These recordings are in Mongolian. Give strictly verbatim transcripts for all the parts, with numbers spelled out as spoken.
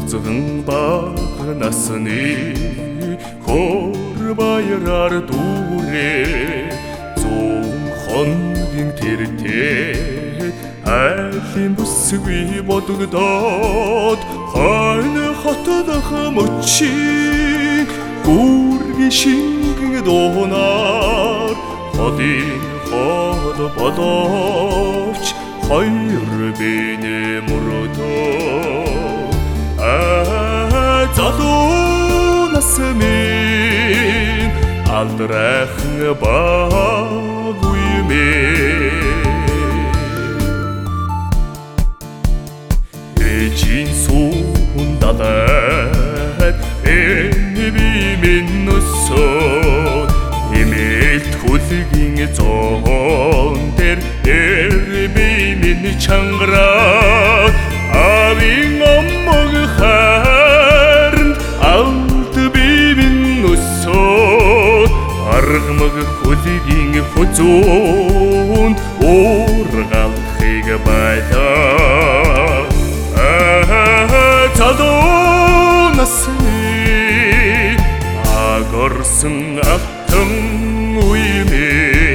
Цогцгэн багнасны хор баяраар дүүрээ зүүн хонгийн тэртээ айлын бүсгүй бодогдоод хойно хотдох мөчийн гүргийн шингэн дуунаар ходын ход бодовч хоёр бинэ мөрөдөө залуунаас минь алдрайхан баггүй мэ эжийн сүүн далайд энэ би минь өсөөд эмээлт хүлгийн зоон дээр эр би минь чангараад авин омог харнд алт би минь өсөөд аргамаг хүлгийн хүзүүн уургалахыг байлаа залуунаас минь агорсон автан уймэ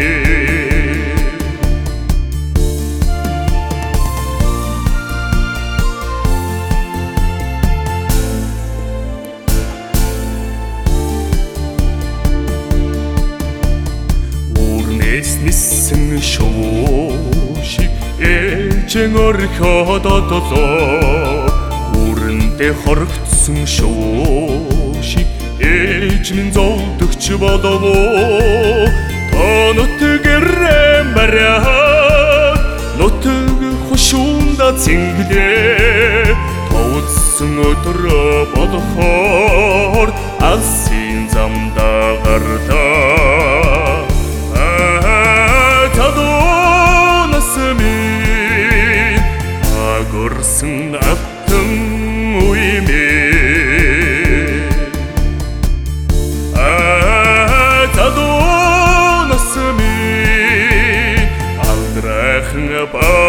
нисэн шуушиг ээлжэн орхиод одлоо үрэнтэй хорогдсон шуушиг ээж минь зовдөгч боловоо тонотгэрэ маряа нутг хушуунда цинглээ товдсон өдрөө болохоор алсын замда гарлаа агорсон автан уймэ залуунаас минь алдрайхан